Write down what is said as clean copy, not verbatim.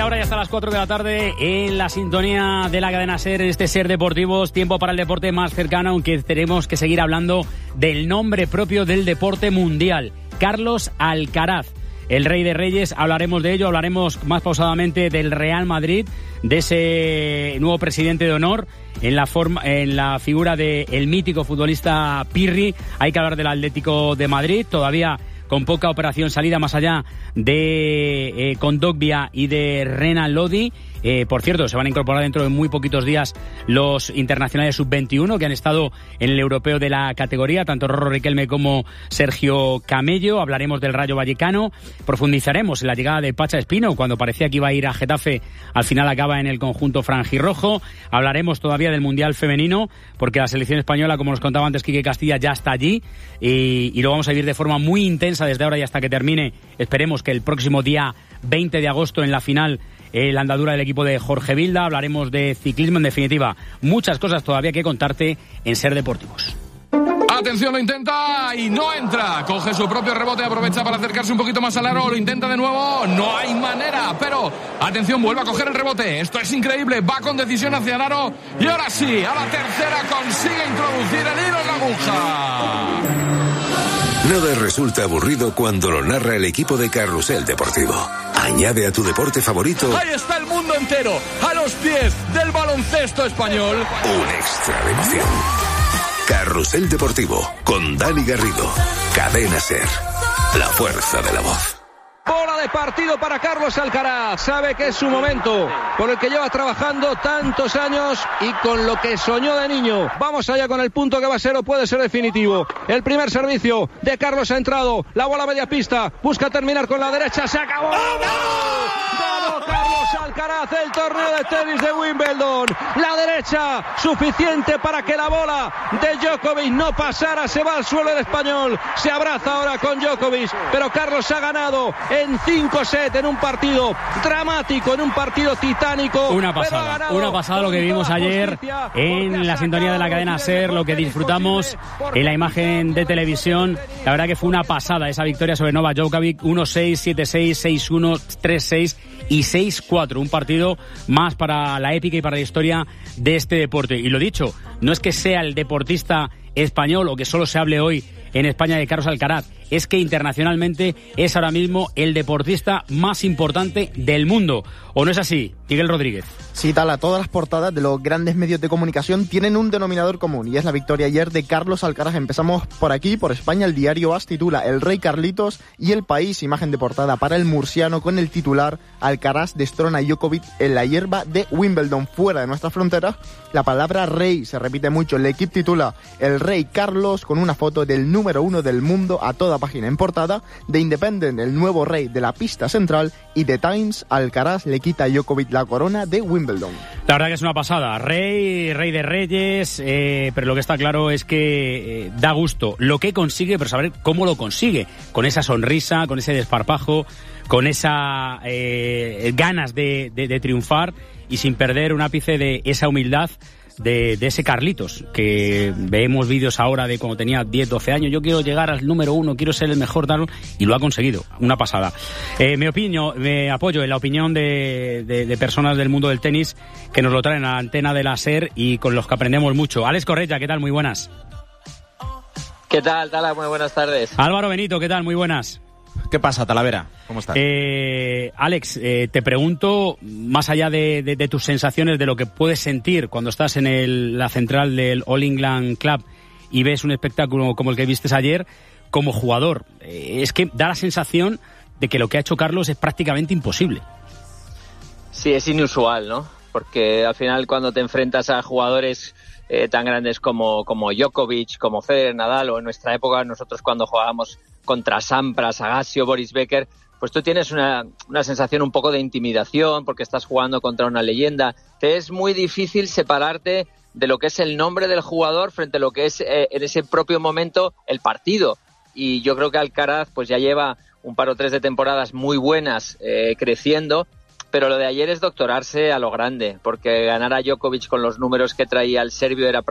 ahora ya hasta las 4 de la tarde en la sintonía de la cadena SER, en este SER Deportivos, tiempo para el deporte más cercano, aunque tenemos que seguir hablando del nombre propio del deporte mundial, Carlos Alcaraz, el rey de reyes. Hablaremos de ello, hablaremos más pausadamente del Real Madrid, de ese nuevo presidente de honor, en la figura del mítico futbolista Pirri. Hay que hablar del Atlético de Madrid, todavía con poca operación salida más allá de Kondogbia y de Renan Lodi. Por cierto, se van a incorporar dentro de muy poquitos días los internacionales sub-21 que han estado en el europeo de la categoría, tanto Rorro Riquelme como Sergio Camello. Hablaremos del Rayo Vallecano, profundizaremos en la llegada de Pacha Espino, cuando parecía que iba a ir a Getafe, al final acaba en el conjunto franjirrojo. Hablaremos todavía del Mundial Femenino, porque la selección española, como nos contaba antes Quique Castilla, ya está allí y lo vamos a vivir de forma muy intensa desde ahora y hasta que termine. Esperemos que el próximo día 20 de agosto en la final la andadura del equipo de Jorge Vilda. Hablaremos de ciclismo, en definitiva, muchas cosas todavía que contarte en SER Deportivos. Atención, lo intenta y no entra. Coge su propio rebote, aprovecha para acercarse un poquito más al aro. Lo intenta de nuevo, no hay manera. Pero, atención, vuelve a coger el rebote. Esto es increíble, va con decisión hacia el aro. Y ahora sí, a la tercera consigue introducir el hilo en la aguja. Nada resulta aburrido cuando lo narra el equipo de Carrusel Deportivo. Añade a tu deporte favorito. Ahí está el mundo entero, a los pies del baloncesto español. Un extra de emoción. Carrusel Deportivo, con Dani Garrido. Cadena SER. La fuerza de la voz. Bola de partido para Carlos Alcaraz. Sabe que es su momento, por el que lleva trabajando tantos años y con lo que soñó de niño. Vamos allá con el punto que va a ser o puede ser definitivo. El primer servicio de Carlos ha entrado. La bola media pista. Busca terminar con la derecha. Se acabó. Ganó Carlos Alcaraz el torneo de tenis de Wimbledon. La derecha suficiente para que la bola de Djokovic no pasara. Se va al suelo el español. Se abraza ahora con Djokovic. Pero Carlos ha ganado en 5 sets, en un partido dramático, en un partido titánico. Una pasada lo que vimos ayer en la sintonía de la cadena SER, lo que disfrutamos en la imagen de televisión. La verdad que fue una pasada esa victoria sobre Novak Djokovic, 1-6, 7-6, 6-1, 3-6 y 6-4. Un partido más para la épica y para la historia de este deporte. Y lo dicho, no es que sea el deportista español o que solo se hable hoy en España de Carlos Alcaraz, es que internacionalmente es ahora mismo el deportista más importante del mundo. ¿O no es así, Miguel Rodríguez? Sí, Tala, todas las portadas de los grandes medios de comunicación tienen un denominador común, y es la victoria ayer de Carlos Alcaraz. Empezamos por aquí, por España. El diario AS titula El Rey Carlitos, y El País, imagen de portada para el murciano con el titular: Alcaraz destrona a Djokovic en la hierba de Wimbledon. Fuera de nuestras fronteras, la palabra rey se repite mucho. El equipo titula El Rey Carlos, con una foto del número 1 del mundo a toda página en portada. The Independent, el nuevo rey de la pista central, y The Times, Alcaraz le quita a Djokovic la corona de Wimbledon. La verdad que es una pasada, rey de reyes, pero lo que está claro es que da gusto lo que consigue, pero saber cómo lo consigue, con esa sonrisa, con ese desparpajo, con esa ganas de triunfar y sin perder un ápice de esa humildad de ese Carlitos, que vemos vídeos ahora de cuando tenía 10, 12 años, yo quiero llegar al número 1, quiero ser el mejor, y lo ha conseguido, una pasada. Me apoyo en la opinión de personas del mundo del tenis que nos lo traen a la antena de la SER y con los que aprendemos mucho. Alex Correia, ¿qué tal? Muy buenas. ¿Qué tal, Tala? Muy buenas tardes. Álvaro Benito, ¿qué tal? Muy buenas. ¿Qué pasa, Talavera? ¿Cómo estás? Alex, te pregunto, más allá de tus sensaciones, de lo que puedes sentir cuando estás en la central del All England Club y ves un espectáculo como el que vistes ayer, como jugador, es que da la sensación de que lo que ha hecho Carlos es prácticamente imposible. Sí, es inusual, ¿no? Porque al final, cuando te enfrentas a jugadores tan grandes como Djokovic, como Federer, Nadal, o en nuestra época nosotros cuando jugábamos contra Sampras, Agassi, Boris Becker, pues tú tienes una sensación un poco de intimidación porque estás jugando contra una leyenda. Te es muy difícil separarte de lo que es el nombre del jugador frente a lo que es en ese propio momento el partido. Y yo creo que Alcaraz pues ya lleva un par o tres de temporadas muy buenas creciendo, pero lo de ayer es doctorarse a lo grande, porque ganar a Djokovic con los números que traía el serbio era